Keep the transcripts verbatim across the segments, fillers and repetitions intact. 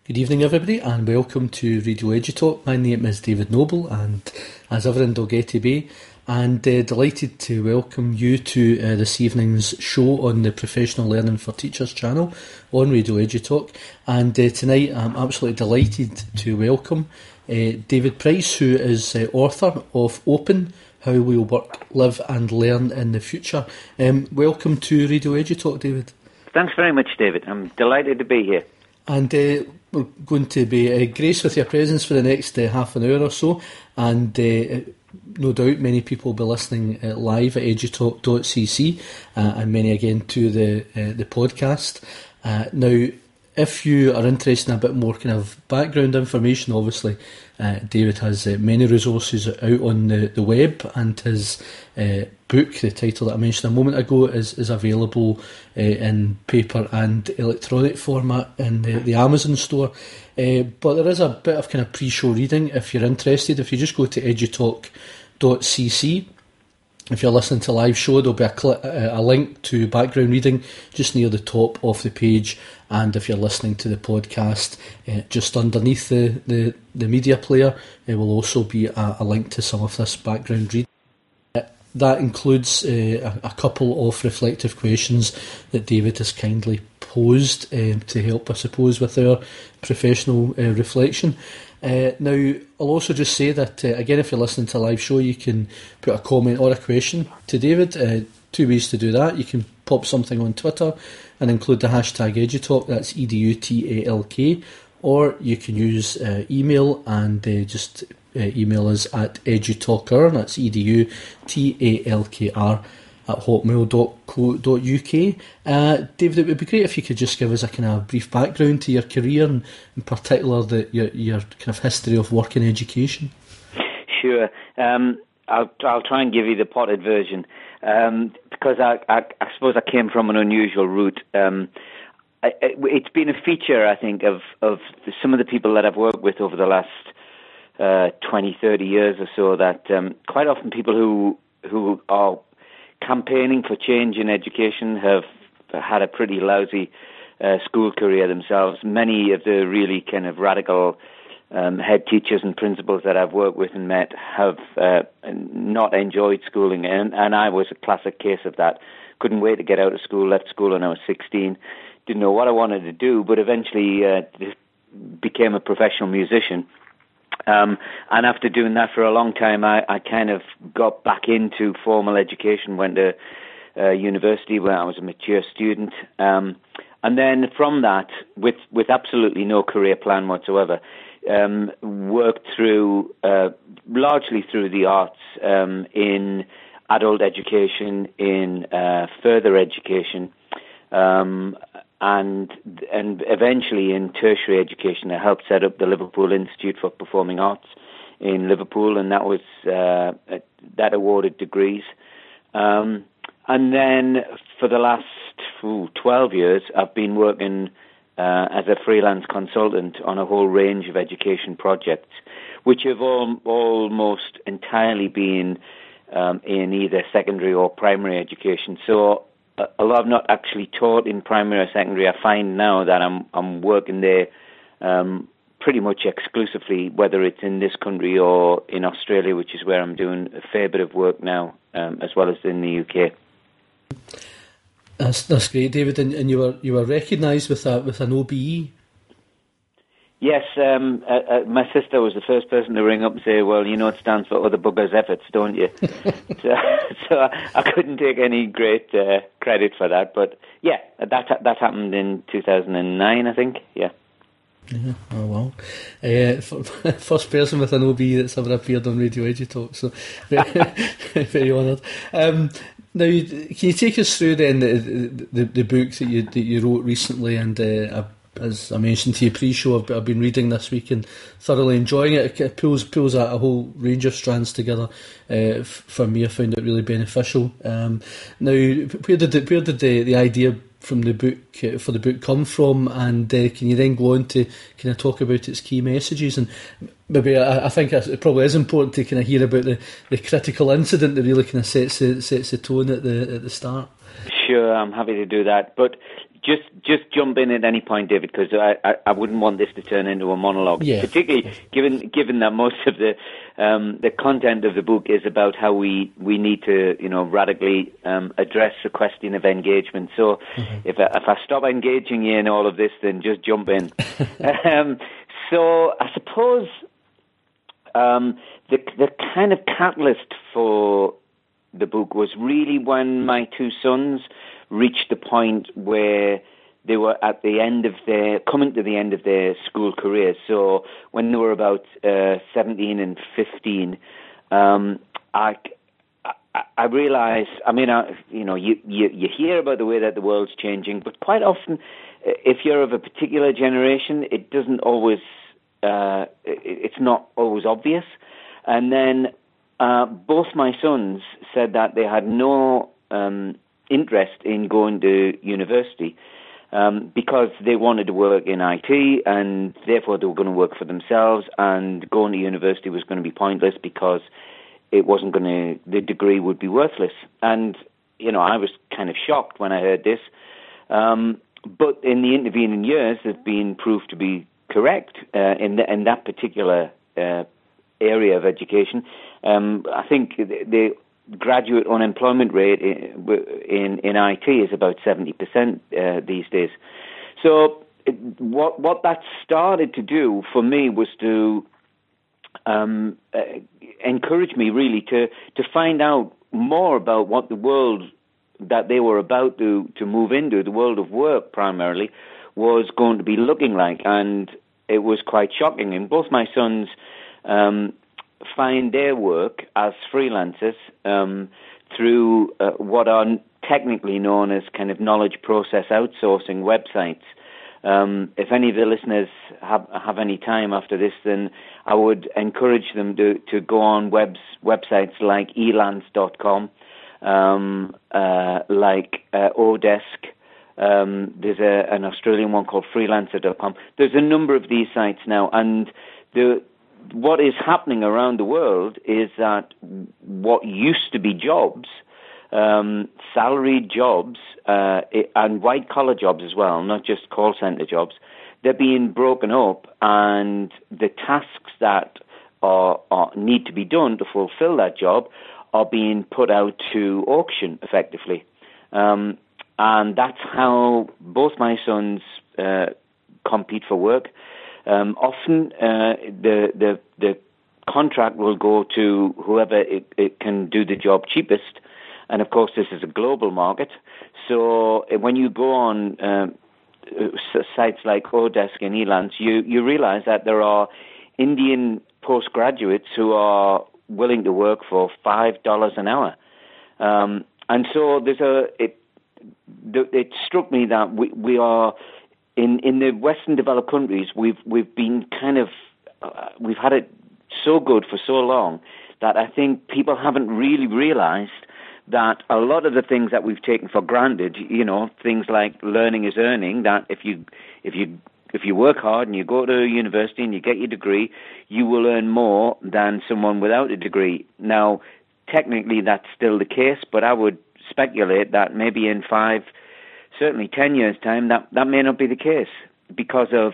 Good evening, everybody, and welcome to Radio EduTalk. My name is David Noble, and as ever in Dalgety Bay, and uh, delighted to welcome you to uh, this evening's show on the Professional Learning for Teachers channel on Radio EduTalk. And uh, tonight I'm absolutely delighted to welcome uh, David Price, who is uh, author of Open, How We'll Work, Live and Learn in the Future. Um, welcome to Radio EduTalk, David. Thanks very much, David. I'm delighted to be here. And uh, we're going to be uh, graced with your presence for the next uh, half an hour or so, and uh, no doubt many people will be listening uh, live at edutalk dot c c, uh, and many again to the uh, the podcast. Uh, now, if you are interested in a bit more kind of background information, obviously uh, David has uh, many resources out on the, the web, and his uh, book, the title that I mentioned a moment ago, is, is available uh, in paper and electronic format in the, the Amazon store. Uh, but there is a bit of kind of pre-show reading if you're interested. If you just go to edutalk dot c c, if you're listening to a live show, there'll be a, cl- a link to background reading just near the top of the page. And if you're listening to the podcast, uh, just underneath the, the, the media player, there will also be a, a link to some of this background reading. Uh, that includes uh, a, a couple of reflective questions that David has kindly posed um, to help, I suppose, with our professional uh, reflection. Uh, now, I'll also just say that, uh, again, if you're listening to a live show, you can put a comment or a question to David. Uh, two ways to do that. You can pop something on Twitter and include the hashtag EduTalk, that's E D U T A L K, or you can use uh, email and uh, just uh, email us at edutalker, that's E D U T A L K R, at hotmail dot co dot u k. Uh, David, it would be great if you could just give us a kind of brief background to your career, and in particular the, your, your kind of history of work in education. Sure. Um, I'll, I'll try and give you the potted version, um, because I, I, I suppose I came from an unusual route. Um, I, it's been a feature, I think, of, of some of the people that I've worked with over the last uh, twenty, thirty years or so, that um, quite often people who who are campaigning for change in education have had a pretty lousy uh, school career themselves. Many of the really kind of radical um, head teachers and principals that I've worked with and met have uh, not enjoyed schooling, and, and I was a classic case of that. Couldn't wait to get out of school, left school when I was sixteen, didn't know what I wanted to do, but eventually uh, became a professional musician. Um, and after doing that for a long time, I, I kind of got back into formal education, went to uh, university where I was a mature student. Um, and then from that, with, with absolutely no career plan whatsoever, um, worked through, uh, largely through the arts, um, in adult education, in uh, further education, um, and and eventually in tertiary education. I helped set up the Liverpool Institute for Performing Arts in Liverpool, and that was uh, that awarded degrees. Um, and then for the last ooh, twelve years, I've been working uh, as a freelance consultant on a whole range of education projects, which have all, almost entirely been um, in either secondary or primary education. So although I've not actually taught in primary or secondary, I find now that I'm I'm working there um, pretty much exclusively, whether it's in this country or in Australia, which is where I'm doing a fair bit of work now, um, as well as in the U K. That's that's great, David. And, and you were you were recognised with a with an O B E. Yes, um, uh, uh, my sister was the first person to ring up and say, well, you know, it stands for Other Buggers' Efforts, don't you? so so I, I couldn't take any great uh, credit for that. But, yeah, that that happened in two thousand nine, I think, yeah. Yeah, oh, wow. Uh, first person with an O B E that's ever appeared on Radio EduTalk, so very, very honoured. Um, now, can you take us through then the, the, the book that you, that you wrote recently, and uh, as I mentioned to you pre-show, I've, I've been reading this week and thoroughly enjoying it. It pulls pulls a, a whole range of strands together. Uh, f- for me, I found it really beneficial. Um, now, where did the, where did the, the idea from the book uh, for the book come from, and uh, can you then go on to kind of talk about its key messages? And maybe I, I think it probably is important to kind of hear about the, the critical incident that really kind of sets the, sets the tone at the at the start. Sure, I'm happy to do that. But just just jump in at any point, David, because I, I, I wouldn't want this to turn into a monologue. Yeah. Particularly given given that most of the um, the content of the book is about how we, we need to you know radically um, address the question of engagement. So mm-hmm. if I, if I stop engaging you in all of this, then just jump in. um, so I suppose um, the the kind of catalyst for the book was really when my two sons reached the point where they were at the end of their, coming to the end of their school careers. So when they were about uh, seventeen and fifteen, um, I, I, I realized, I mean, I, you know, you, you, you hear about the way that the world's changing, but quite often, if you're of a particular generation, it doesn't always, uh, it's not always obvious. And then uh, both my sons said that they had no um, interest in going to university um, because they wanted to work in I T, and therefore they were going to work for themselves, and going to university was going to be pointless because it wasn't going to, the degree would be worthless. And, you know, I was kind of shocked when I heard this. Um, but in the intervening years, they've been proved to be correct uh, in, the, in that particular uh, area of education. Um, I think the graduate unemployment rate in, in, in I T is about seventy percent uh, these days. So it, what what that started to do for me was to um, uh, encourage me really to, to find out more about what the world that they were about to, to move into, the world of work primarily, was going to be looking like. And it was quite shocking. And both my sons um, find their work as freelancers um, through uh, what are technically known as kind of knowledge process outsourcing websites. Um, if any of the listeners have have any time after this, then I would encourage them to, to go on webs, websites like elance dot com, um, uh, like uh, Odesk. Um, there's a, an Australian one called freelancer dot com. There's a number of these sites now, and the what is happening around the world is that what used to be jobs, um, salaried jobs, uh, and white-collar jobs as well, not just call center jobs, they're being broken up, and the tasks that are, are need to be done to fulfill that job are being put out to auction, effectively. Um, and that's how both my sons uh, compete for work. Um, often uh, the, the the contract will go to whoever it, it can do the job cheapest, and of course this is a global market. So when you go on uh, sites like Odesk and Elance, you you realize that there are Indian postgraduates who are willing to work for five dollars an hour, um, and so there's a it. It struck me that we we are. In, in the Western developed countries, we've we've been kind of uh, we've had it so good for so long that I think people haven't really realized that a lot of the things that we've taken for granted, you know, things like learning is earning, that if you if you if you work hard and you go to university and you get your degree, you will earn more than someone without a degree. Now, technically, that's still the case, but I would speculate that maybe in five. Certainly ten years' time, that, that may not be the case because of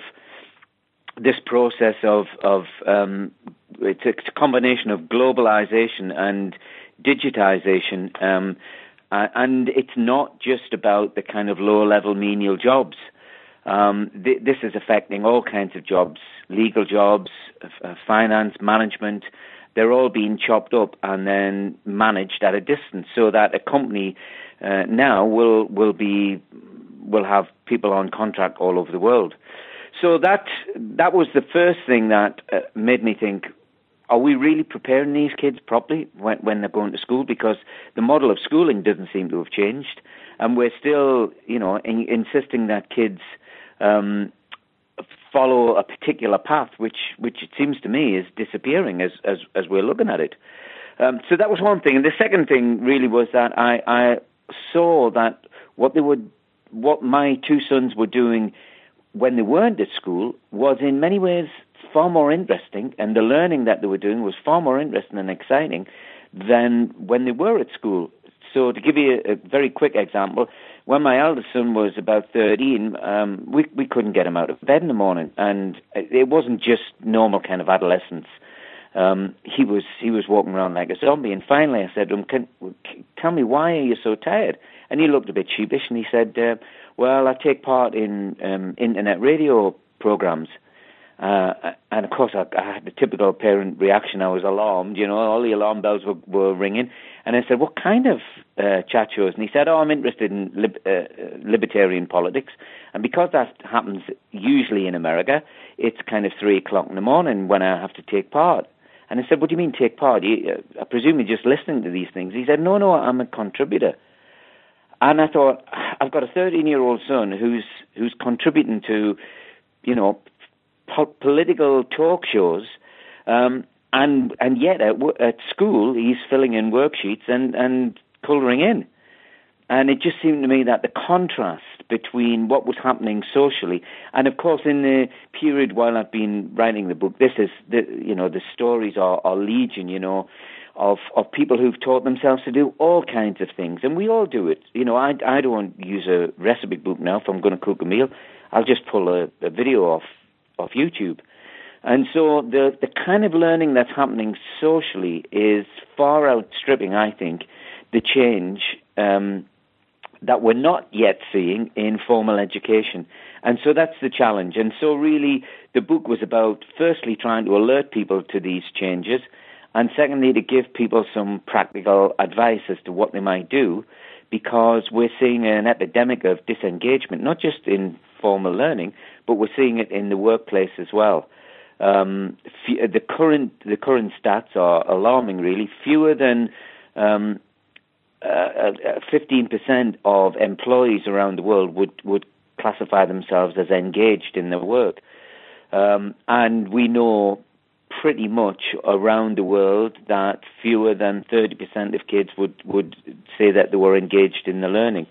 this process of, of um, it's a combination of globalization and digitization. Um, uh, and it's not just about the kind of low-level menial jobs. Um, th- this is affecting all kinds of jobs, legal jobs, uh, finance, management. They're all being chopped up and then managed at a distance so that a company uh, now will will be will have people on contract all over the world. So that that was the first thing that uh, made me think: are we really preparing these kids properly when when they're going to school? Because the model of schooling doesn't seem to have changed, and we're still, you know, in, insisting that kids Um, follow a particular path, which which it seems to me is disappearing as as, as we're looking at it. Um, so that was one thing, and the second thing really was that I, I saw that what they would, what my two sons were doing when they weren't at school was in many ways far more interesting, and the learning that they were doing was far more interesting and exciting than when they were at school. So to give you a, a very quick example, when my eldest son was about thirteen, um, we we couldn't get him out of bed in the morning, and it wasn't just normal kind of adolescence. Um, he was he was walking around like a zombie, and finally I said to him, Can, tell me, why are you so tired? And he looked a bit sheepish, and he said, uh, well, I take part in um, internet radio programs. Uh, and of course I, I had the typical parent reaction. I was alarmed, you know, all the alarm bells were, were ringing. And I said, what kind of uh, chat shows? And he said, oh, I'm interested in lib- uh, libertarian politics. And because that happens usually in America, it's kind of three o'clock in the morning when I have to take part. And I said, what do you mean take part? You, uh, I presume you're just listening to these things. He said, no, no, I'm a contributor. And I thought, I've got a thirteen-year-old son who's who's contributing to, you know, po- political talk shows, um, and and yet at, at school he's filling in worksheets and, and colouring in. And it just seemed to me that the contrast between what was happening socially, and of course in the period while I've been writing the book, this is, the, you know, the stories are, are legion, you know, of, of people who've taught themselves to do all kinds of things. And we all do it. You know, I, I don't use a recipe book now if I'm going to cook a meal. I'll just pull a, a video off, off YouTube. And so the, the kind of learning that's happening socially is far outstripping, I think, the change um that we're not yet seeing in formal education. And so that's the challenge. And so really the book was about, firstly, trying to alert people to these changes, and secondly, to give people some practical advice as to what they might do, because we're seeing an epidemic of disengagement, not just in formal learning, but we're seeing it in the workplace as well. Um, f- the current the current stats are alarming, really. Fewer than Um, Uh, fifteen percent of employees around the world would, would classify themselves as engaged in their work. Um, and we know pretty much around the world that fewer than thirty percent of kids would, would say that they were engaged in the learning.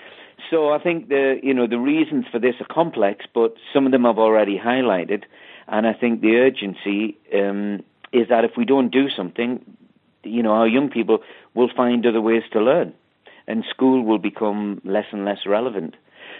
So I think the, you know, the reasons for this are complex, but some of them I've already highlighted. And I think the urgency um, is that if we don't do something, you know, our young people will find other ways to learn, and school will become less and less relevant.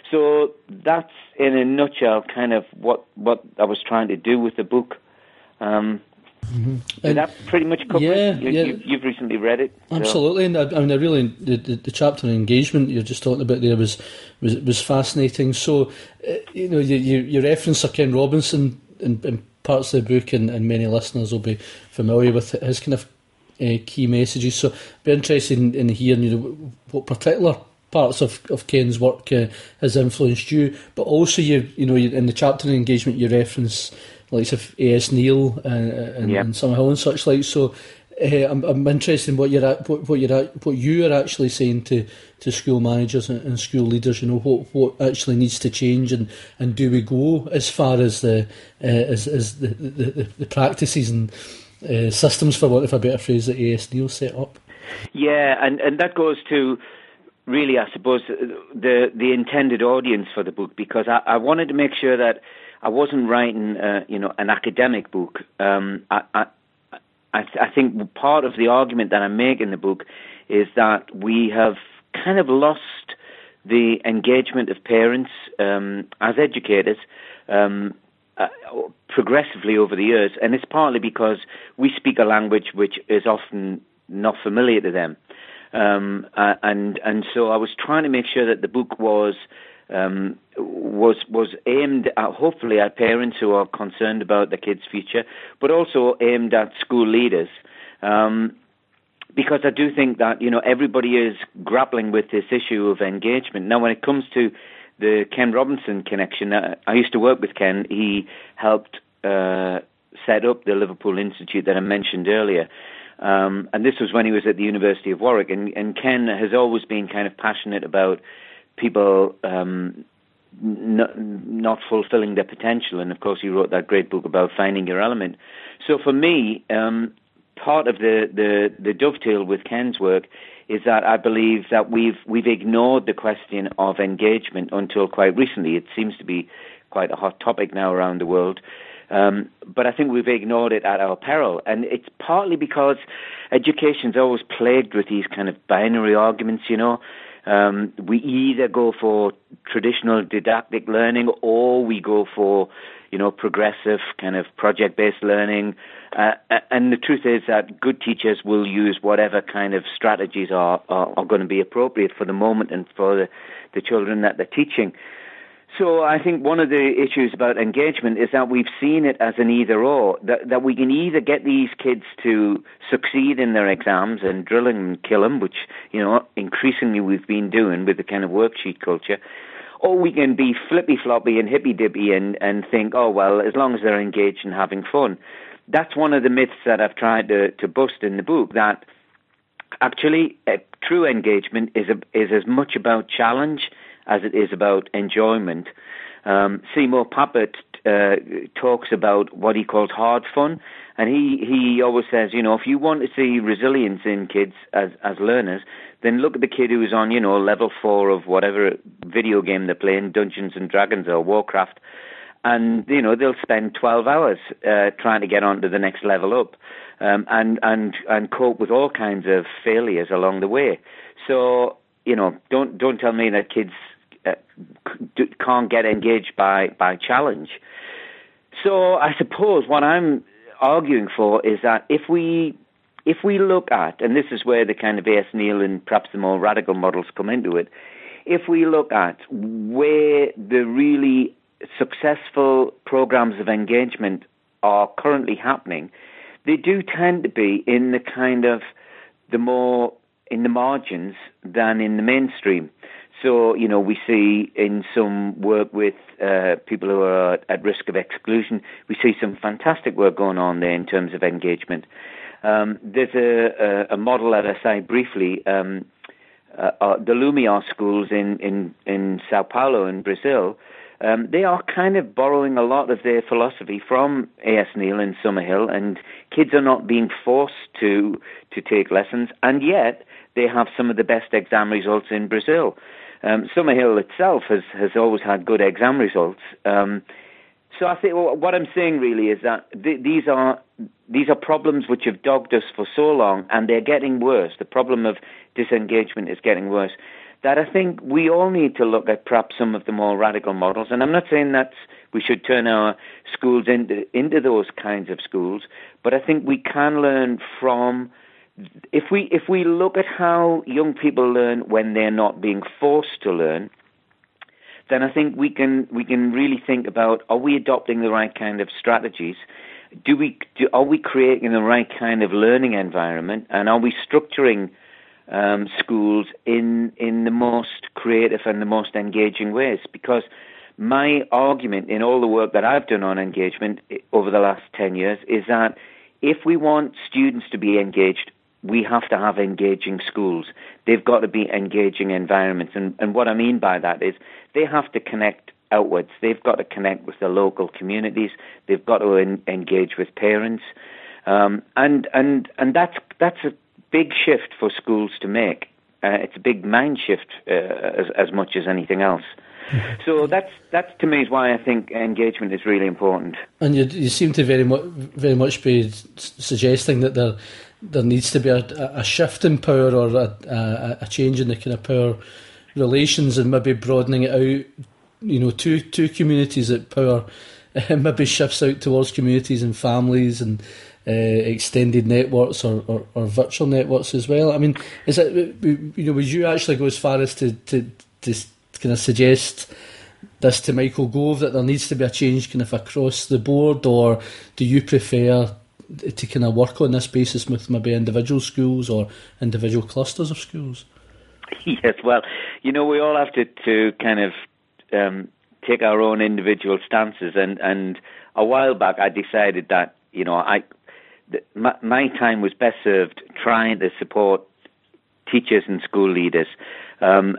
So that's, in a nutshell, kind of what, what I was trying to do with the book. Um, mm-hmm. Did that pretty much cover yeah, it? You, yeah. you, you've recently read it. So. Absolutely, and I, I mean, I really the, the, the chapter on engagement you're just talking about there was was was fascinating. So, uh, you know, you, you you reference Sir Ken Robinson in, in parts of the book, and, and many listeners will be familiar with his kind of Uh, key messages. So be interested in, in hearing, you know, what particular parts of, of Ken's work uh, has influenced you, but also you you know in the chapter on engagement you reference like of A S Neil uh, and, yeah. and Summer Hill and such like. So uh, I'm, I'm interested in what you're at, what, what you're at, what you are actually saying to, to school managers and, and school leaders. You know, what what actually needs to change, and, and do we go as far as the uh, as as the, the, the practices and Uh, systems, for want of a better phrase, that A S Neil set up? Yeah, and, and that goes to really, I suppose, the the intended audience for the book, because I, I wanted to make sure that I wasn't writing, uh, you know, an academic book. Um, I, I, I, I think part of the argument that I make in the book is that we have kind of lost the engagement of parents um, as educators. Um, Uh, progressively over the years, and it's partly because we speak a language which is often not familiar to them, um, uh, and and so I was trying to make sure that the book was um, was was aimed at, hopefully, at parents who are concerned about their kids' future, but also aimed at school leaders, um, because I do think that, you know, everybody is grappling with this issue of engagement. Now, when it comes to the Ken Robinson connection, uh, I used to work with Ken. He helped uh, set up the Liverpool Institute that I mentioned earlier. Um, and this was when he was at the University of Warwick. And, and Ken has always been kind of passionate about people um, not, not fulfilling their potential. And, of course, he wrote that great book about finding your element. So for me, um, part of the, the, the dovetail with Ken's work is that I believe that we've we've ignored the question of engagement until quite recently. It seems to be quite a hot topic now around the world. Um, but I think we've ignored it at our peril. And it's partly because education's always plagued with these kind of binary arguments, you know. Um, we either go for traditional didactic learning, or we go for, you know, progressive kind of project-based learning. Uh, and the truth is that good teachers will use whatever kind of strategies are, are, are going to be appropriate for the moment and for the, the children that they're teaching. So I think one of the issues about engagement is that we've seen it as an either-or, that, that we can either get these kids to succeed in their exams and drill them and kill them, which, you know, increasingly we've been doing with the kind of worksheet culture, or we can be flippy-floppy and hippy-dippy and, and think, oh, well, as long as they're engaged and having fun. That's one of the myths that I've tried to, to bust in the book, that actually uh, true engagement is a, is as much about challenge as it is about enjoyment. Um, Seymour Papert uh, talks about what he calls hard fun, and he, he always says, you know, if you want to see resilience in kids as, as learners, then look at the kid who's on, you know, level four of whatever video game they're playing, Dungeons and Dragons or Warcraft, and, you know, they'll spend twelve hours uh, trying to get on to the next level up um, and, and, and cope with all kinds of failures along the way. So, you know, don't don't tell me that kids uh, can't get engaged by, by challenge. So I suppose what I'm arguing for is that if we if we look at, and this is where the kind of A S Neal and perhaps the more radical models come into it, if we look at where the really successful programs of engagement are currently happening, they do tend to be in the kind of the more in the margins than in the mainstream. So, you know, we see in some work with uh, people who are at risk of exclusion, we see some fantastic work going on there in terms of engagement. Um, there's a, a, a model that I cite briefly, um, uh, uh, the Lumiar schools in, in, in Sao Paulo in Brazil. Um, they are kind of borrowing a lot of their philosophy from A S Neal and Summerhill, and kids are not being forced to to take lessons, and yet they have some of the best exam results in Brazil. Um, Summerhill itself has, has always had good exam results. Um, so I think well, what I'm saying really is that th- these are these are problems which have dogged us for so long, and they're getting worse. The problem of disengagement is getting worse. That I think we all need to look at perhaps some of the more radical models. And I'm not saying that we should turn our schools into into those kinds of schools, but I think we can learn from, if we if we look at how young people learn when they're not being forced to learn, then I think we can we can really think about, are we adopting the right kind of strategies? Do we do, are we creating the right kind of learning environment, and are we structuring Um, schools in in the most creative and the most engaging ways? Because my argument in all the work that I've done on engagement over the last ten years is that if we want students to be engaged, we have to have engaging schools. They've got to be engaging environments. And, and what I mean by that is they have to connect outwards. They've got to connect with the local communities. They've got to en- engage with parents. Um, and, and, and that's, that's a big shift for schools to make. Uh, it's a big mind shift uh, as, as much as anything else. So that's that's to me is why I think engagement is really important. And you, you seem to very much very much be suggesting that there there needs to be a, a shift in power, or a, a, a change in the kind of power relations, and maybe broadening it out. You know, two two communities that power uh, maybe shifts out towards communities and families and Uh, extended networks or, or, or virtual networks as well. I mean, is it, you know, would you actually go as far as to, to, to kind of suggest this to Michael Gove, that there needs to be a change kind of across the board, or do you prefer to kind of work on this basis with maybe individual schools or individual clusters of schools? Yes, well, you know, we all have to, to kind of um, take our own individual stances, and, and a while back I decided that, you know, I My, my time was best served trying to support teachers and school leaders. Um,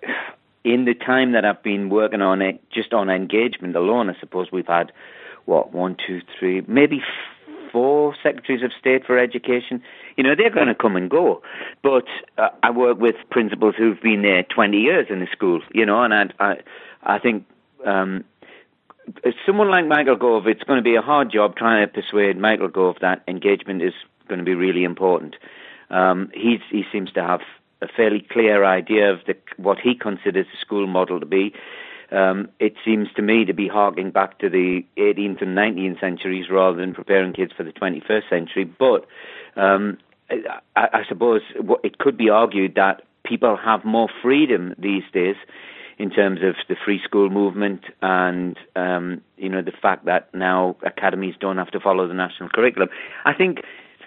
in the time that I've been working on it, just on engagement alone, I suppose we've had, what, one, two, three, maybe four secretaries of state for education. You know, they're going to come and go. But uh, I work with principals who've been there twenty years in the school, you know, and I, I, I think... Um, someone like Michael Gove, it's going to be a hard job trying to persuade Michael Gove that engagement is going to be really important. Um, he's, he seems to have a fairly clear idea of the, what he considers the school model to be. Um, it seems to me to be harking back to the eighteenth and nineteenth centuries rather than preparing kids for the twenty-first century. But um, I, I suppose it could be argued that people have more freedom these days in terms of the free school movement and, um, you know, the fact that now academies don't have to follow the national curriculum. I think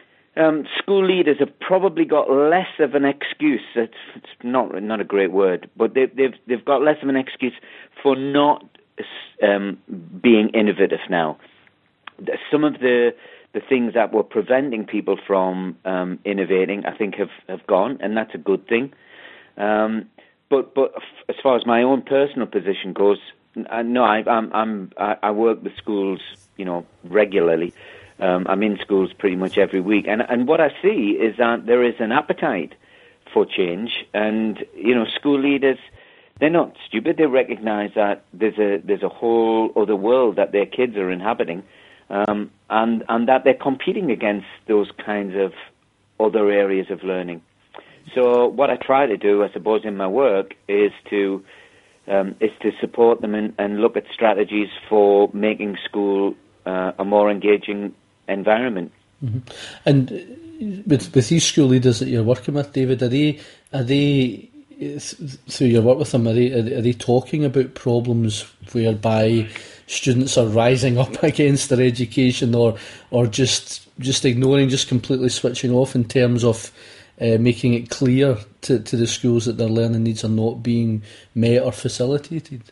um, school leaders have probably got less of an excuse. It's, it's not not a great word, but they, they've they've got less of an excuse for not um, being innovative now. Some of the the things that were preventing people from um, innovating, I think, have, have gone, and that's a good thing. Um, but but as far as my own personal position goes, I, no, I, I'm I'm I work with schools, you know, regularly. Um, I'm in schools pretty much every week, and and what I see is that there is an appetite for change, and you know, school leaders, they're not stupid. They recognise that there's a there's a whole other world that their kids are inhabiting, um, and and that they're competing against those kinds of other areas of learning. So what I try to do, I suppose, in my work is to um, is to support them and, and look at strategies for making school uh, a more engaging environment. Mm-hmm. And with with these school leaders that you're working with, David, are they are they through your work with them, are they are they talking about problems whereby students are rising up against their education, or or just just ignoring, just completely switching off in terms of uh, making it clear to, to the schools that their learning needs are not being met or facilitated?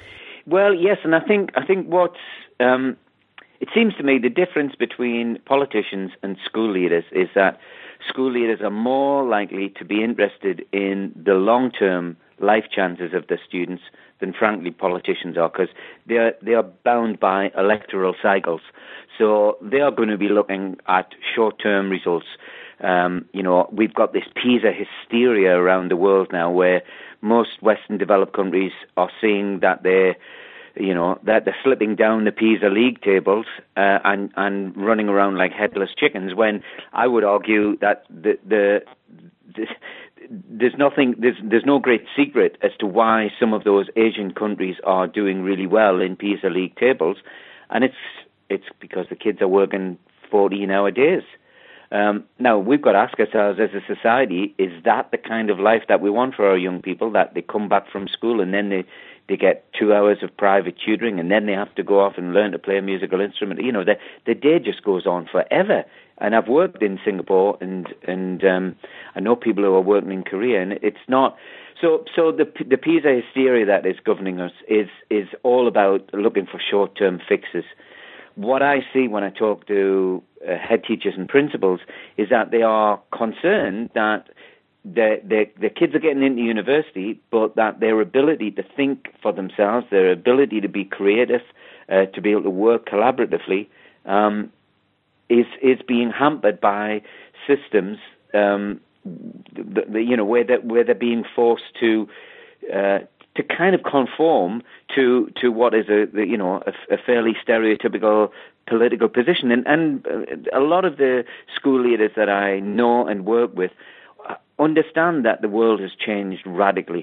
Well, yes, and I think I think what's um, it seems to me the difference between politicians and school leaders is that school leaders are more likely to be interested in the long-term life chances of their students than, frankly, politicians are, because they are, they are bound by electoral cycles. So they are going to be looking at short-term results. Um, you know, we've got this PISA hysteria around the world now, where most Western developed countries are seeing that they're You know, that they're slipping down the PISA league tables uh, and and running around like headless chickens. When I would argue that the the, the there's nothing, there's there's no great secret as to why some of those Asian countries are doing really well in PISA league tables, and it's it's because the kids are working fourteen-hour days. Um, now, we've got to ask ourselves as a society, is that the kind of life that we want for our young people, that they come back from school and then they, they get two hours of private tutoring and then they have to go off and learn to play a musical instrument? You know, the, the day just goes on forever. And I've worked in Singapore, and, and um, I know people who are working in Korea, and it's not... So so the the PISA hysteria that is governing us is is all about looking for short-term fixes. What I see when I talk to uh, head teachers and principals is that they are concerned that the, the, the kids are getting into university, but that their ability to think for themselves, their ability to be creative, uh, to be able to work collaboratively, um, is is being hampered by systems, um, the, the, you know, where they're, where they're being forced to uh, to kind of conform to to what is a you know a, a fairly stereotypical political position, and and a lot of the school leaders that I know and work with understand that the world has changed radically.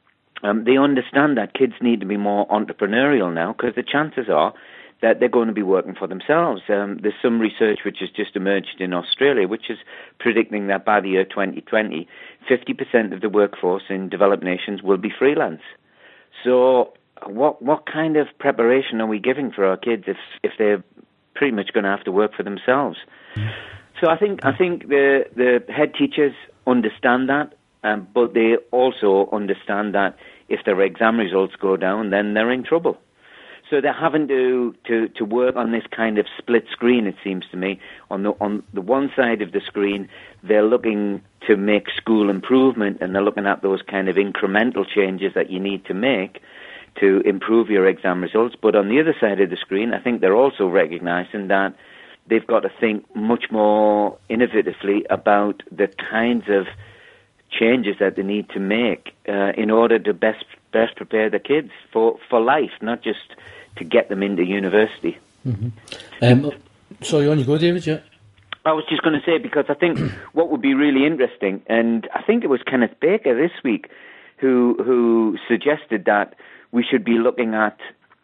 Um, they understand that kids need to be more entrepreneurial now, because the chances are that they're going to be working for themselves. Um, there's some research which has just emerged in Australia, which is predicting that by the year twenty twenty, fifty percent of the workforce in developed nations will be freelance. So what what kind of preparation are we giving for our kids if if they're pretty much going to have to work for themselves? So I think I think the the head teachers understand that, um, but they also understand that if their exam results go down, then they're in trouble. So they're having to, to, to work on this kind of split screen, it seems to me. On the on the one side of the screen, they're looking to make school improvement, and they're looking at those kind of incremental changes that you need to make to improve your exam results. But on the other side of the screen, I think they're also recognizing that they've got to think much more innovatively about the kinds of changes that they need to make uh, in order to best best prepare the kids for, for life, not just to get them into university. Mm-hmm. Um, sorry, on you go, David, yeah? I was just going to say, because I think what would be really interesting, and I think it was Kenneth Baker this week who who suggested that we should be looking at,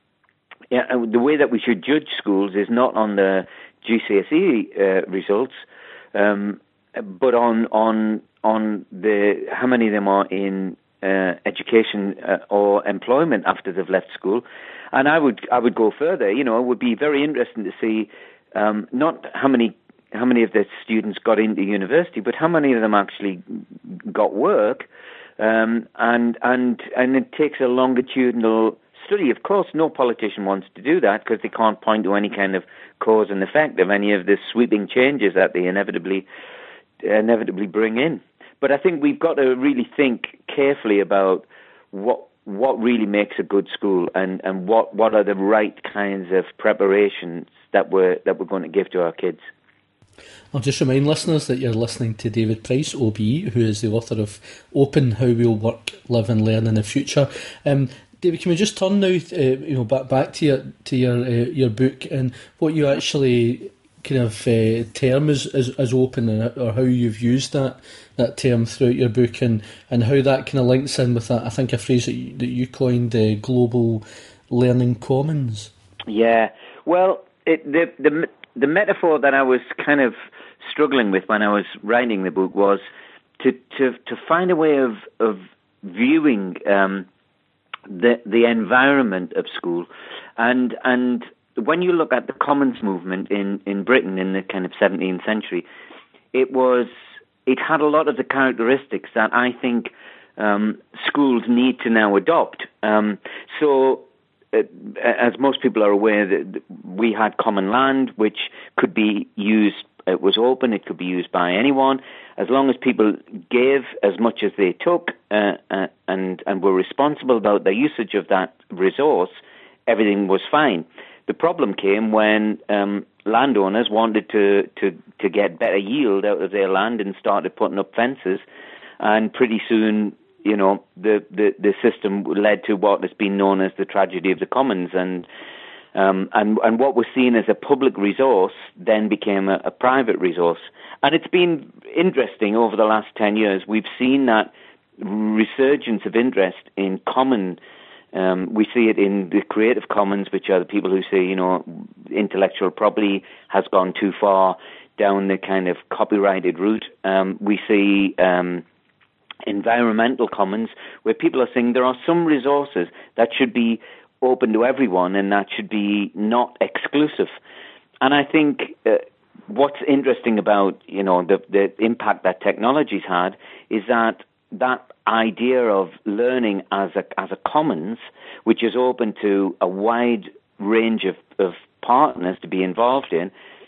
yeah, the way that we should judge schools is not on the G C S E uh, results, um, but on on on the how many of them are in uh, education uh, or employment after they've left school. And I would I would go further. You know, it would be very interesting to see um, not how many how many of the students got into university, but how many of them actually got work. Um, and and and it takes a longitudinal study. Of course, no politician wants to do that because they can't point to any kind of cause and effect of any of the sweeping changes that they inevitably inevitably bring in. But I think we've got to really think carefully about what what really makes a good school, and, and what, what are the right kinds of preparations that we're that we're going to give to our kids. I'll just remind listeners that you're listening to David Price, O B E, who is the author of Open: How We'll Work, Live and Learn in the Future. Um, David, can we just turn now, uh, you know, back back to your to your uh, your book and what you actually kind of uh, term as, as as open, or how you've used that that term throughout your book, and, and how that kind of links in with that, I think, a phrase that you, that you coined, uh, global learning commons. Yeah, well, it, the the the metaphor that I was kind of struggling with when I was writing the book was to to to find a way of of viewing um, the the environment of school, and and when you look at the Commons movement in, in Britain in the kind of seventeenth century, it was it had a lot of the characteristics that I think um, schools need to now adopt. Um, so, uh, as most people are aware, that we had common land, which could be used. It was open; it could be used by anyone, as long as people gave as much as they took uh, uh, and and were responsible about their usage of that resource. Everything was fine. The problem came when um, landowners wanted to, to, to get better yield out of their land and started putting up fences, and pretty soon, you know, the, the, the system led to what has been known as the tragedy of the commons, and um, and and what was seen as a public resource then became a, a private resource. And it's been interesting over the last ten years. We've seen that resurgence of interest in common. Um, we see it in the Creative Commons, which are the people who say, you know, intellectual property has gone too far down the kind of copyrighted route. Um, we see um, environmental commons, where people are saying there are some resources that should be open to everyone and that should be not exclusive. And I think uh, what's interesting about, you know, the, the impact that technology's had is that that idea of learning as a as a commons, which is open to a wide range of, of partners to be involved in,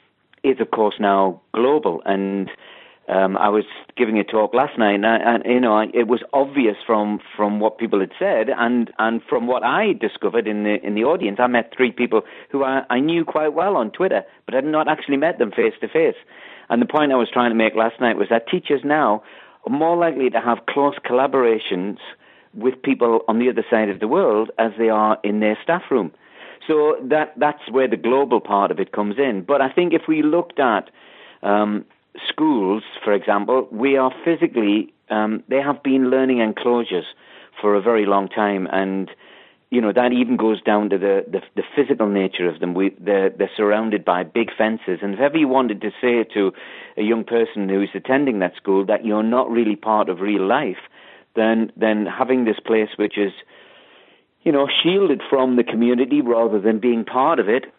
is of course now global. And um, I was giving a talk last night, and, and you know, it was obvious from, from what people had said, and, and from what I discovered in the in the audience. I met three people who I, I knew quite well on Twitter, but I had not actually met them face to face. And the point I was trying to make last night was that teachers now are more likely to have close collaborations with people on the other side of the world as they are in their staff room. So that that's where the global part of it comes in. But I think if we looked at um, schools, for example, we are physically, um, they have been learning enclosures for a very long time. And, you know, that even goes down to the, the, the physical nature of them. We, they're, they're surrounded by big fences. And if ever you wanted to say to a young person who is attending that school that you're not really part of real life, then then having this place which is, you know, shielded from the community rather than being part of it,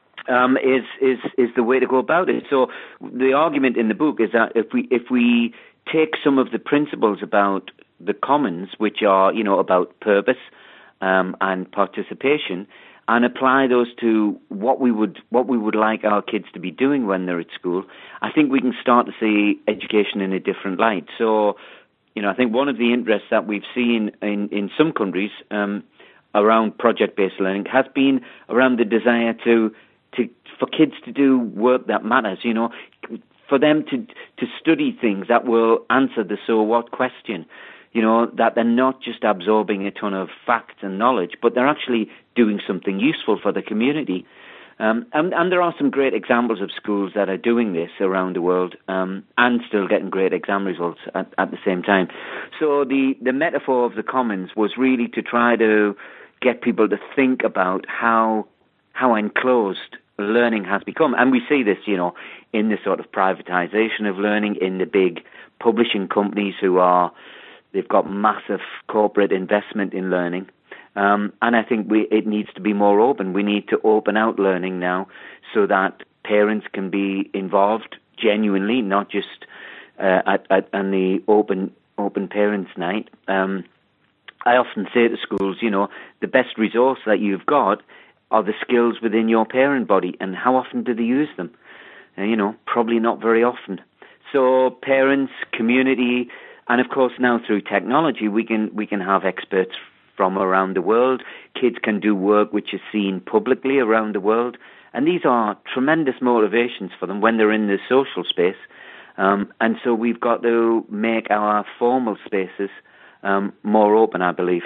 um, is is is the way to go about it. So the argument in the book is that if we if we take some of the principles about the commons, which are, you know, about purpose um, and participation, and apply those to what we would what we would like our kids to be doing when they're at school, I think we can start to see education in a different light. So, you know, I think one of the interests that we've seen in, in some countries um, around project-based learning has been around the desire to to for kids to do work that matters. You know, for them to to study things that will answer the so what question. You know, that they're not just absorbing a ton of facts and knowledge, but they're actually doing something useful for the community. Um, and, and there are some great examples of schools that are doing this around the world um, and still getting great exam results at, at the same time. So the, the metaphor of the Commons was really to try to get people to think about how how enclosed learning has become. And we see this, you know, in the sort of privatization of learning, in the big publishing companies who are, they've got massive corporate investment in learning. Um, and I think we, it needs to be more open. We need to open out learning now so that parents can be involved genuinely, not just uh, at, at on the open open parents' night. Um, I often say to schools, you know, the best resource that you've got are the skills within your parent body, and how often do they use them? Uh, you know, probably not very often. So parents, community, and of course now through technology, we can we can have experts from around the world. Kids can do work which is seen publicly around the world. And these are tremendous motivations for them when they're in the social space. Um, and so we've got to make our formal spaces um, more open, I believe.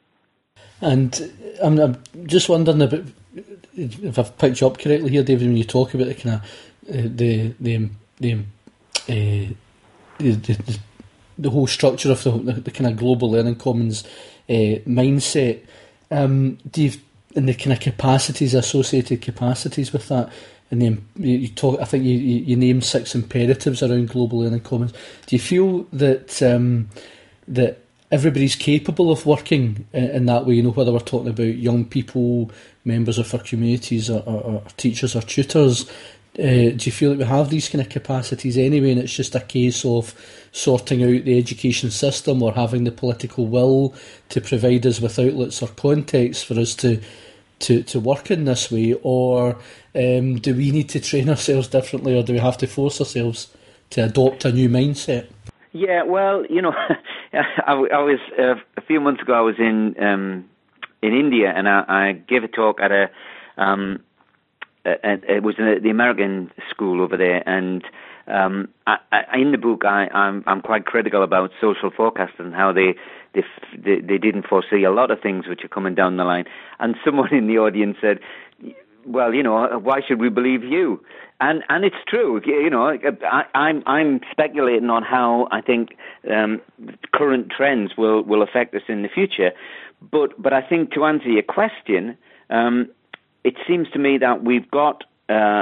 And I'm, I'm just wondering about, if I've picked you up correctly here, David, when you talk about the kind of uh, the the the, uh, the the the whole structure of the, the, the kind of global learning commons Uh, mindset, um, do you, and the kind of capacities, associated capacities with that, and then you talk. I think you, you, you named six imperatives around global learning commons. Do you feel that um, that everybody's capable of working in, in that way? You know, whether we're talking about young people, members of our communities, or, or, or teachers or tutors. Uh, do you feel that we have these kind of capacities anyway, and it's just a case of sorting out the education system or having the political will to provide us with outlets or contexts for us to to, to work in this way? Or um, do we need to train ourselves differently, or do we have to force ourselves to adopt a new mindset? Yeah, well, you know, I, I was uh, a few months ago. I was in um, in India, and I, I gave a talk at a. Um, Uh, it was the American school over there, and um, I, I, in the book, I, I'm, I'm quite critical about social forecasting and how they, they they they didn't foresee a lot of things which are coming down the line. And someone in the audience said, "Well, you know, why should we believe you?" And and it's true. You know, I, I'm I'm speculating on how I think um, current trends will, will affect us in the future. But but I think to answer your question. Um, It seems to me that we've got, uh,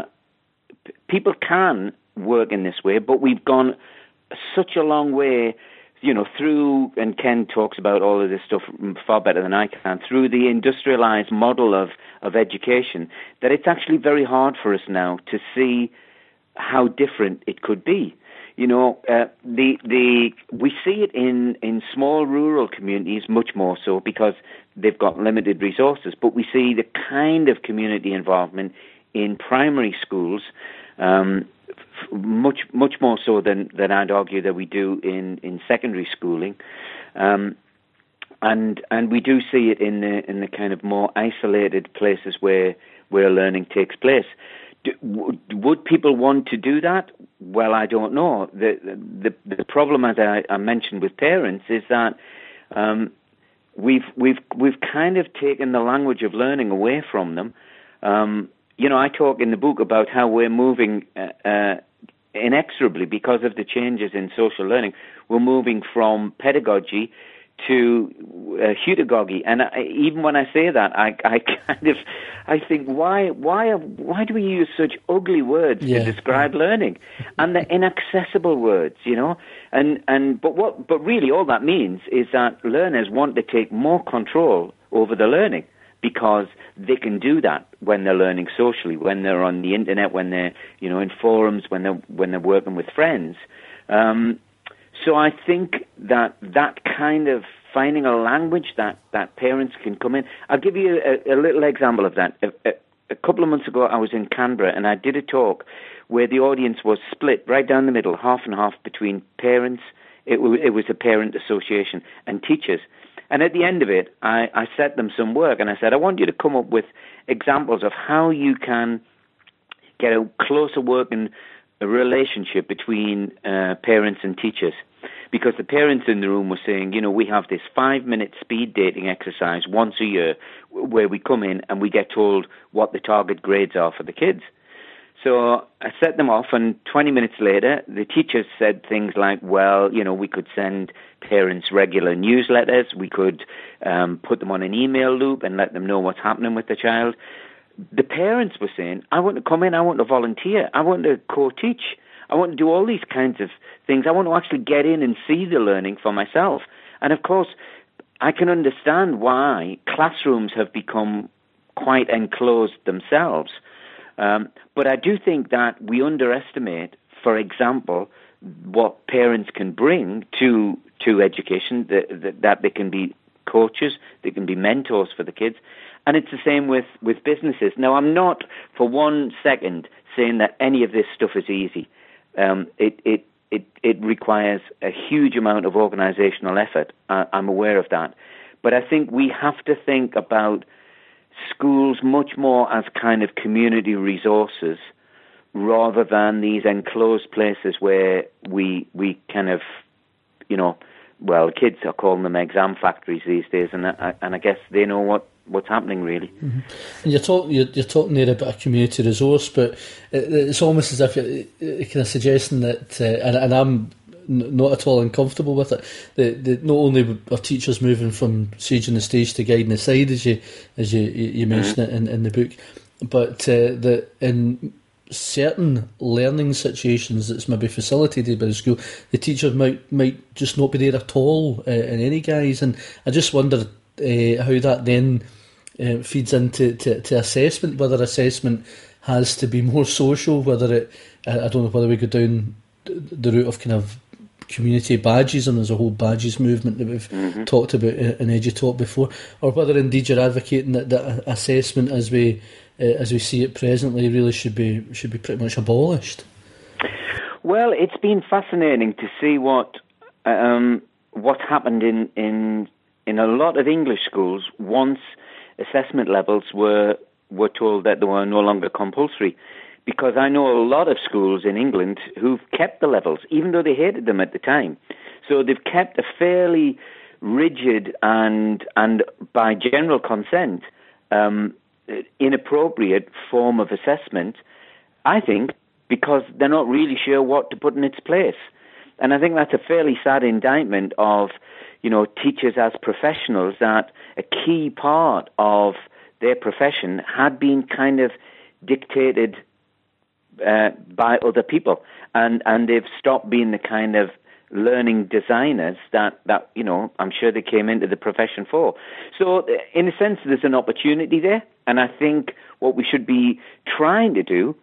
people can work in this way, but we've gone such a long way, you know, through, and Ken talks about all of this stuff far better than I can, through the industrialized model of, of education, that it's actually very hard for us now to see how different it could be. You know, uh, the the we see it in, in small rural communities much more so because they've got limited resources. But we see the kind of community involvement in primary schools um, f- much much more so than, than I'd argue that we do in, in secondary schooling, um, and and we do see it in the in the kind of more isolated places where where learning takes place. Would people want to do that? Well, I don't know. The the, the problem, as I, I mentioned with parents, is that um, we've we've we've kind of taken the language of learning away from them. Um, you know, I talk in the book about how we're moving uh, uh, inexorably because of the changes in social learning. We're moving from pedagogy to uh, heutagogy, and I, even when I say that, I, I kind of, I think, why, why, why do we use such ugly words yeah. to describe learning, and the inaccessible words, you know? And and but what, but really, all that means is that learners want to take more control over the learning because they can do that when they're learning socially, when they're on the internet, when they're, you know, in forums, when they're when they're working with friends. Um, So I think that that kind of finding a language that, that parents can come in. I'll give you a, a little example of that. A, a, a couple of months ago, I was in Canberra, and I did a talk where the audience was split right down the middle, half and half, between parents, it, w- it was a parent association, and teachers. And at the end of it, I, I set them some work, and I said, I want you to come up with examples of how you can get a closer working a relationship between uh, parents and teachers. because the parents in the room were saying, you know, we have this five-minute speed dating exercise once a year where we come in and we get told what the target grades are for the kids. So I set them off, and twenty minutes later, the teachers said things like, well, you know, we could send parents regular newsletters, we could um, put them on an email loop and let them know what's happening with the child. The parents were saying, I want to come in, I want to volunteer, I want to co-teach, I want to do all these kinds of things. I want to actually get in and see the learning for myself. And of course, I can understand why classrooms have become quite enclosed themselves. Um, but I do think that we underestimate, for example, what parents can bring to to education, that, that, that they can be coaches, they can be mentors for the kids. And it's the same with, with businesses. Now, I'm not for one second saying that any of this stuff is easy. Um, it, it, it, it requires a huge amount of organizational effort. Uh, I'm aware of that. But I think we have to think about schools much more as kind of community resources rather than these enclosed places where we we kind of, you know, well, kids are calling them exam factories these days, and I, and I guess they know what, what's happening, really. Mm-hmm. And you're talking you're, you're talking there about a community resource, but it, it's almost as if you're, you're kind of suggesting that, uh, and, and I'm not at all uncomfortable with it. The, the, not only are teachers moving from sage on the stage to guiding the side, as you as you, you mention it in, in the book, but uh, that in certain learning situations that's maybe facilitated by the school, the teachers might might just not be there at all uh, in any guise. And I just wonder uh, how that then uh, feeds into to, to assessment. Whether assessment has to be more social, whether it I, I don't know whether we go down the route of kind of community badges, and there's a whole badges movement that we've mm-hmm. talked about in EduTalk before, or whether indeed you're advocating that, that assessment as we uh, as we see it presently really should be should be pretty much abolished. Well, it's been fascinating to see what um, what's happened in, in in a lot of English schools once assessment levels were were told that they were no longer compulsory. Because I know a lot of schools in England who've kept the levels, even though they hated them at the time. So they've kept a fairly rigid and, and by general consent, um, inappropriate form of assessment, I think, because they're not really sure what to put in its place. And I think that's a fairly sad indictment of, you know, teachers as professionals, that a key part of their profession had been kind of dictated Uh, by other people, and and they've stopped being the kind of learning designers that, that you know I'm sure they came into the profession for. So in a sense, there's an opportunity there, and I think what we should be trying to do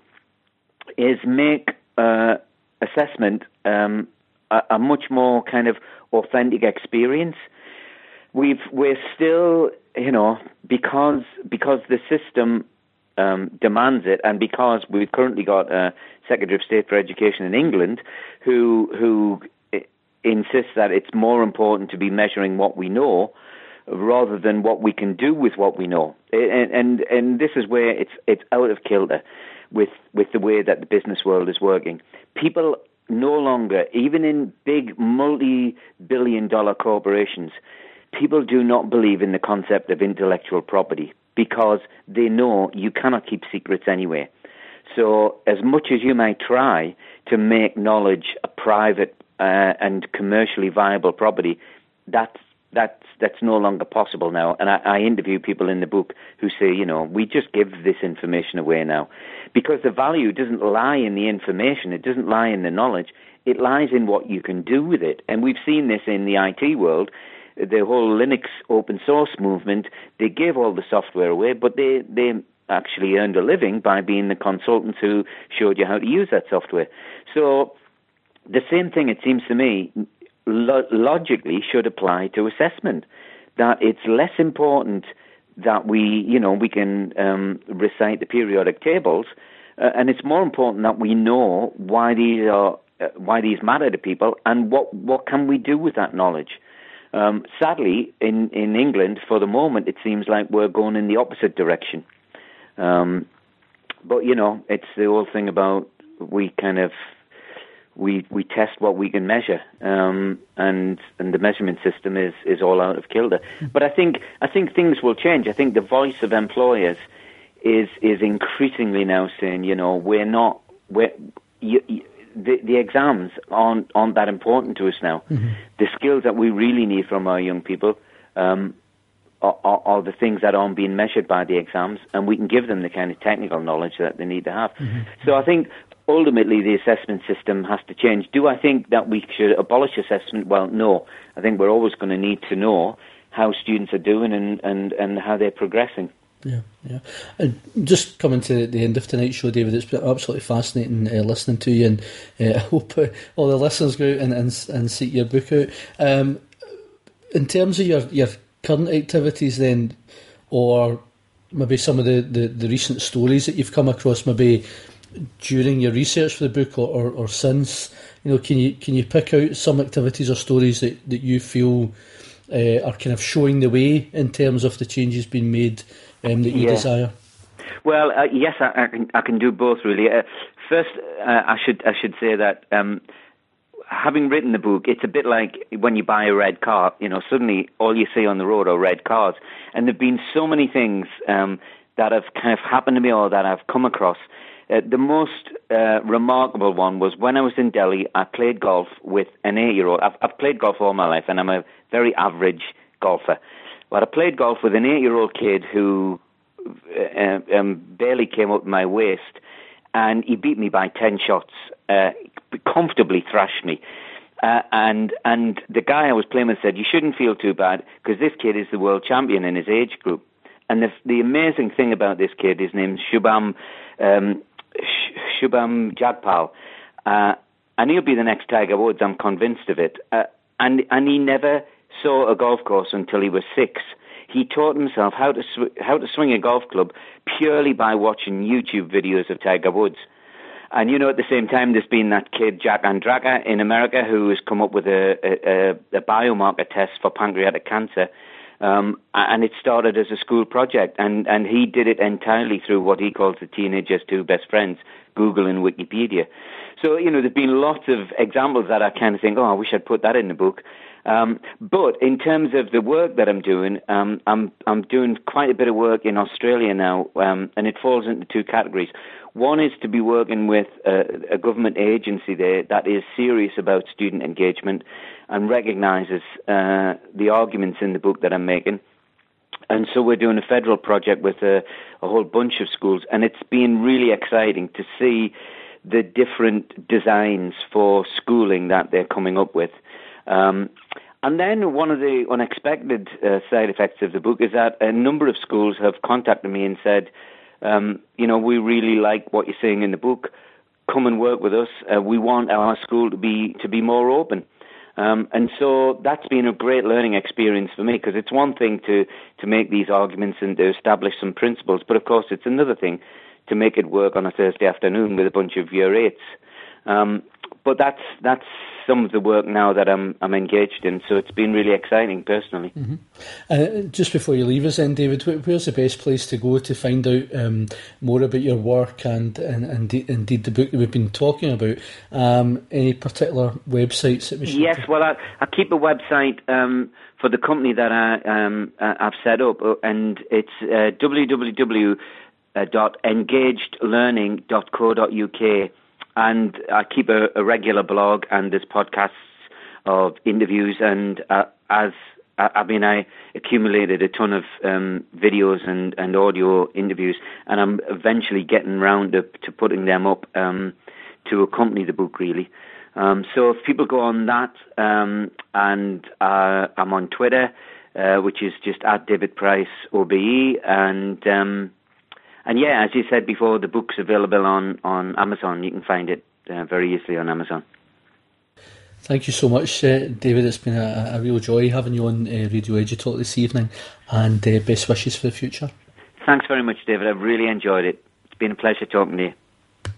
is make uh, assessment um, a, a much more kind of authentic experience. We've we're still, you know, because because the system Um, demands it, and because we've currently got a Secretary of State for Education in England who who insists that it's more important to be measuring what we know rather than what we can do with what we know, and and, and this is where it's it's out of kilter with with the way that the business world is working. People no longer, even in big multi-billion dollar corporations, people do not believe in the concept of intellectual property, because they know you cannot keep secrets anyway. So as much as you might try to make knowledge a private uh, and commercially viable property, that's, that's, that's no longer possible now. And I, I interview people in the book who say, you know, we just give this information away now. Because the value doesn't lie in the information, it doesn't lie in the knowledge, it lies in what you can do with it. And we've seen this in the I T world. The whole Linux open source movement, they gave all the software away, but they, they actually earned a living by being the consultants who showed you how to use that software. So the same thing, it seems to me, lo- logically should apply to assessment, that it's less important that we, you know, we can um, recite the periodic tables, uh, and it's more important that we know why these are, uh, why these matter to people, and what, what can we do with that knowledge. Um, sadly, in, in England, for the moment, it seems like we're going in the opposite direction. Um, but, you know, it's the old thing about we kind of, we we test what we can measure, um, and and the measurement system is, is all out of kilter. But I think I think things will change. I think the voice of employers is is increasingly now saying, you know, we're not we're you, you, the the exams aren't aren't that important to us now. Mm-hmm. The skills that we really need from our young people um, are, are, are the things that aren't being measured by the exams, and we can give them the kind of technical knowledge that they need to have. Mm-hmm. So I think ultimately the assessment system has to change. Do I think that we should abolish assessment? Well, no. I think we're always going to need to know how students are doing and, and, and how they're progressing. Yeah, yeah. And just coming to the end of tonight's show, David, it's been absolutely fascinating uh, listening to you, and uh, I hope uh, all the listeners go out and, and, and seek your book out. Um, in terms of your, your current activities then, or maybe some of the, the, the recent stories that you've come across, maybe during your research for the book or, or, or since, you know, can you can you pick out some activities or stories that, that you feel uh, are kind of showing the way in terms of the changes being made um, that you yeah. desire? Well, uh, yes, I, I can I can do both really. Uh, first, uh, I should I should say that um, having written the book, it's a bit like when you buy a red car. You know, suddenly all you see on the road are red cars, and there've been so many things um, that have kind of happened to me or that I've come across. Uh, the most uh, remarkable one was when I was in Delhi. I played golf with an eight-year-old. I've, I've played golf all my life, and I'm a very average golfer. But I played golf with an eight-year-old kid who uh, um, barely came up to my waist, and he beat me by ten shots, uh, comfortably thrashed me. Uh, and and the guy I was playing with said, "You shouldn't feel too bad, because this kid is the world champion in his age group." And the, the amazing thing about this kid, his name's Shubham um, Shubham Jagpal, uh, and he'll be the next Tiger Woods. I'm convinced of it. Uh, and and he never saw a golf course until he was six. He taught himself how to sw- how to swing a golf club purely by watching YouTube videos of Tiger Woods. And you know, at the same time, there's been that kid Jack Andraka in America who has come up with a, a, a biomarker test for pancreatic cancer. Um, and it started as a school project, and, and he did it entirely through what he calls the teenager's two best friends, Google and Wikipedia. So, you know, there's been lots of examples that I kind of think, oh, I wish I'd put that in the book. Um, but in terms of the work that I'm doing, um, I'm I'm doing quite a bit of work in Australia now, um, and it falls into two categories. One is to be working with a, a government agency there that is serious about student engagement and recognises uh, the arguments in the book that I'm making. And so we're doing a federal project with a, a whole bunch of schools, and it's been really exciting to see the different designs for schooling that they're coming up with. Um, and then one of the unexpected uh, side effects of the book is that a number of schools have contacted me and said, um, you know, we really like what you're saying in the book. Come and work with us. Uh, we want our school to be to be more open. Um, and so that's been a great learning experience for me, because it's one thing to, to make these arguments and to establish some principles, but of course it's another thing to make it work on a Thursday afternoon with a bunch of year eights. Um, but that's that's some of the work now that I'm I'm engaged in, so it's been really exciting personally. Mm-hmm. Uh, just before you leave us then, David, where's the best place to go to find out um, more about your work and, and, and indeed the book that we've been talking about? Um, any particular websites that we should... Yes, well, I, I keep a website um, for the company that I, um, I've set up, and it's uh, w w w dot engaged learning dot co dot u k. And I keep a, a regular blog, and there's podcasts of interviews. And uh, as I, I mean, I accumulated a ton of um, videos and, and audio interviews, and I'm eventually getting round to, to putting them up um, to accompany the book, really. Um, so if people go on that, um, and uh, I'm on Twitter, uh, which is just at David Price O B E, and um, And yeah, as you said before, the book's available on, on Amazon. You can find it uh, very easily on Amazon. Thank you so much, uh, David. It's been a, a real joy having you on uh, Radio EduTalk this evening, and uh, best wishes for the future. Thanks very much, David. I've really enjoyed it. It's been a pleasure talking to you.